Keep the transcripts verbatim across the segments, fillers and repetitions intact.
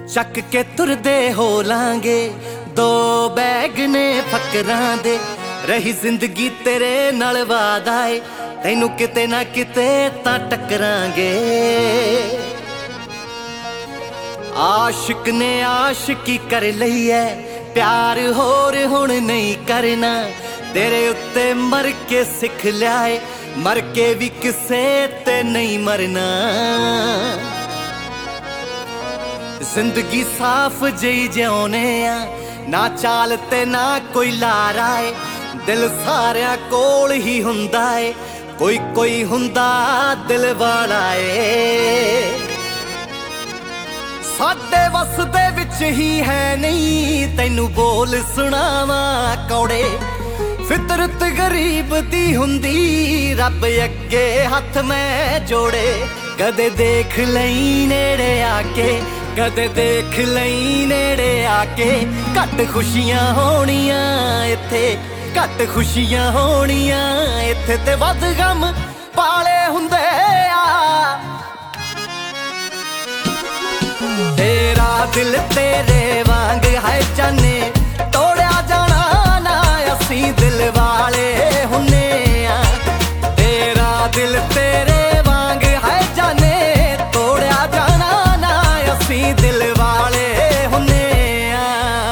ਚੱਕ ਕੇ ਤੁਰਦੇ ਹੋ ਲਾਂਗੇ ਦੋ ਬੈਗ ਨੇ ਫਕਰਾਂ ਦੇ। ਰਹੀ ਜ਼ਿੰਦਗੀ ਤੇਰੇ ਨਾਲ ਵਾਦਾ ਏ, ਤੈਨੂੰ ਕਿਤੇ ਨਾ ਕਿਤੇ ਤਾਂ ਟੱਕਰਾਂਗੇ। ਆਸ਼ਿਕ ਨੇ ਆਸ਼ਿਕੀ ਕਰ ਲਈ ਐ, ਪਿਆਰ ਹੋਰ ਹੁਣ ਨਹੀਂ ਕਰਨਾ। ਤੇਰੇ ਉੱਤੇ ਮਰ ਕੇ ਸਿੱਖ ਲਿਆ ਏ, ਮਰ ਕੇ ਵੀ ਕਿਸੇ ਤੇ ਨਹੀਂ ਮਰਨਾ। ਜ਼ਿੰਦਗੀ ਸਾਫ਼ ਜਿਹੀ ਜਿਉਣੇ ਆ, ਨਾ ਚਾਲ ਤੇ ਨਾ ਕੋਈ ਲਾਰਾ ਏ। ਦਿਲ ਸਾਰਿਆਂ ਕੋਲ ਹੀ ਹੁੰਦਾ ਏ, ਕੋਈ ਕੋਈ ਹੁੰਦਾ ਦਿਲ ਵਾਲਾ ਏ। ਸਾਡੇ ਵੱਸ ਦੇ ਵਿੱਚ ਹੀ ਹੈ ਨਹੀਂ, ਤੈਨੂੰ ਬੋਲ ਸੁਣਾਵਾਂ ਕੌੜੇ। ਫਿਤਰਤ ਗਰੀਬ ਦੀ ਹੁੰਦੀ, ਰੱਬ ਅੱਗੇ ਹੱਥ ਮੈਂ ਜੋੜੇ। ਕਦੇ ਦੇਖ ਲਈ ਨੇੜੇ ਆ ਕੇ, ਕਦੇ ਦੇਖ ਲਈ ਨੇੜੇ ਆ ਕੇ। ਘੱਟ ਖੁਸ਼ੀਆਂ ਹੋਣੀਆਂ ਇੱਥੇ, ਘੱਟ ਖੁਸ਼ੀਆਂ ਹੋਣੀਆਂ ਇੱਥੇ, ਤੇ ਵੱਧ ਗਮ ਪਾਲੇ ਹੁੰਦੇ ਆ। ਤੇਰਾ ਦਿਲ ਤੇਰੇ ਵਾਂਗ ਹੈ ਜਾਨੇ, ਤੋੜਿਆ ਜਾਣਾ ਨਾ ਅਸੀਂ ਦਿਲ ਵਾਲੇ ਹੁੰਨੇ ਆ। ਤੇਰਾ ਦਿਲ ਤੇਰੇ ਵਾਂਗ ਹੈ ਜਾਨੇ, ਤੋੜਿਆ ਜਾਣਾ ਨਾ ਅਸੀਂ ਦਿਲ ਵਾਲੇ ਹੁੰਨੇ ਆ।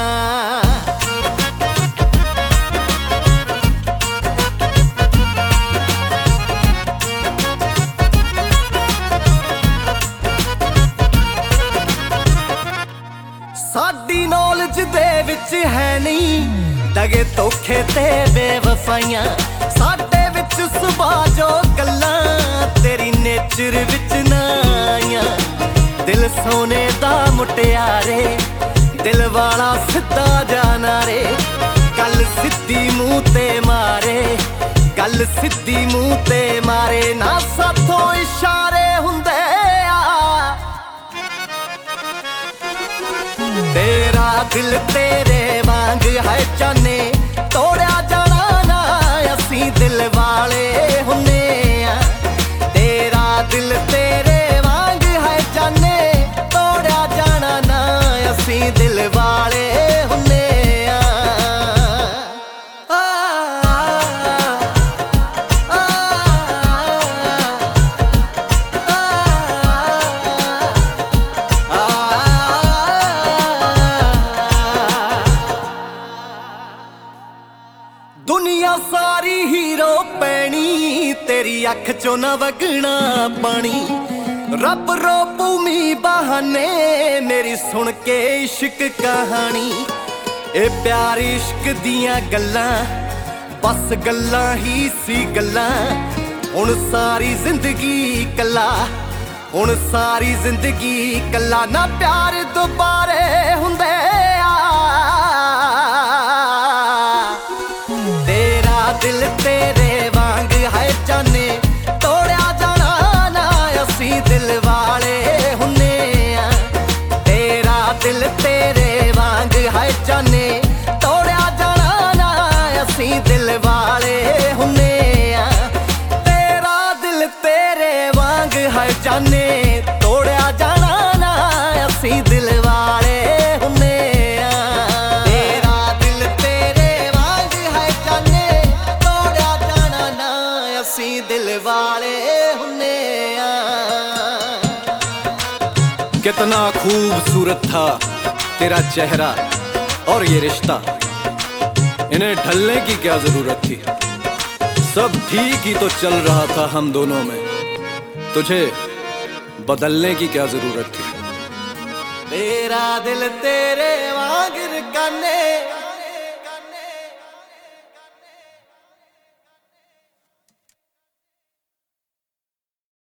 ਸਾਡੀ ਨੌਲੇਜ ਦੇ ਵਿੱਚ ਹੈ ਨਹੀਂ ਦਗੇ ਧੋਖੇ ਤੇ ਬੇਵਫਾਈਆਂ। ਸਾਡੇ ਵਿੱਚ ਸੁਭਾਅ ਜੋ ਗੱਲਾਂ, ਤੇਰੀ ਨੇਚਰ ਵਿੱਚ ਨਾ ਆਈਆਂ। ਦਿਲ ਸੋਨੇ ਦਾ ਮੁਟਿਆਰੇ, ਦਿਲ ਵਾਲਾ ਸਿੱਧਾ ਜਾਣਾ ਰੇ। ਗੱਲ ਸਿੱਧੀ ਮੂੰਹ ਤੇ ਮਾਰੇ, ਗੱਲ ਸਿੱਧੀ ਮੂੰਹ ਤੇ ਮਾਰੇ। ਨਾ ਸਾਥੋਂ ਇਸ਼ਾਰੇ ਹੁੰਦੇ ਆ। ਤੇਰਾ ਦਿਲ ਤੇਰੇ ਵਾਂਗ ਹੈ ਜਾਨੇ, ਤੋੜਿਆ ਜਾਣਾ ਨਾ ਅਸੀਂ ਦਿਲ ਵਾਲੇ ਹੁੰਨੇ ਆ। ਤੇਰਾ ਦਿਲ ਤੇਰੇ ਵਾਂਗ ਹੈ ਜਾਨੇ, ਤੋੜਿਆ ਜਾਣਾ ਨਾ ਅਸੀਂ ਦਿਲ ਵਾਲੇ ਹੁੰਨੇ ਆ। ਦੁਨੀਆ ਸਾਰੀ ਹੀਰੋ ਪੈਣੀ, ਤੇਰੀ ਅੱਖ ਚੋਂ ਨਾ ਵਗਣਾ ਪਾਣੀ। ਰੱਬ ਰੋਪੂ ਮੀਂਹ ਬਹਾਨੇ, ਮੇਰੀ ਸੁਣ ਕੇ ਇਸ਼ਕ ਕਹਾਣੀ। ਇਹ ਪਿਆਰ ਇਸ਼ਕ ਦੀਆਂ ਗੱਲਾਂ, ਬਸ ਗੱਲਾਂ ਹੀ ਸੀ ਗੱਲਾਂ। ਹੁਣ ਸਾਰੀ ਜ਼ਿੰਦਗੀ ਕੱਲਾ, ਹੁਣ ਸਾਰੀ ਜ਼ਿੰਦਗੀ ਕੱਲਾ। ਨਾ ਪਿਆਰ ਦੁਬਾਰੇ ਹੁੰਦੇ ਆ। ਤੇਰਾ ਦਿਲ ਤੇਰੇ ਵਾਂਗ ਹੈ ਜਾਨੇ, ਤੋੜਿਆ ਜਾਣਾ ਨਾ ਅਸੀਂ ਦਿਲ ਵਾਲੇ ਹੁੰਨੇ ਆ। ਤੇਰਾ ਦਿਲ ਤੇਰੇ ਵਾਂਗ ਹੈ ਜਾਨੇ, ਤੋੜਿਆ ਜਾਣਾ ਨਾ ਅਸੀਂ ਦਿਲ ਵਾਲੇ ਹੁੰਨੇ ਆ। ਤੇਰਾ ਦਿਲ ਤੇਰੇ ਵਾਂਗ ਹੈ ਜਾਨੇ, ਤੋੜਿਆ ਜਾਣਾ ਨਾ ਅਸੀਂ ਦਿਲ ਵਾਲੇ ਹੁੰਨੇ ਆ। ਤੇਰਾ ਦਿਲ ਤੇਰੇ ਵਾਂਗ ਹੈ ਜਾਨੇ, ਤੋੜਿਆ ਜਾਣਾ ਨਾ ਅਸੀਂ ਦਿਲ ਵਾਲੇ ਹੁੰਨੇ ਆ। कितना खूबसूरत था तेरा चेहरा और ये रिश्ता, इन्हें ढलने की क्या जरूरत थी। सब ठीक ही तो चल रहा था हम दोनों में, तुझे बदलने की क्या जरूरत थी। तेरा दिल तेरे वांग रकाने,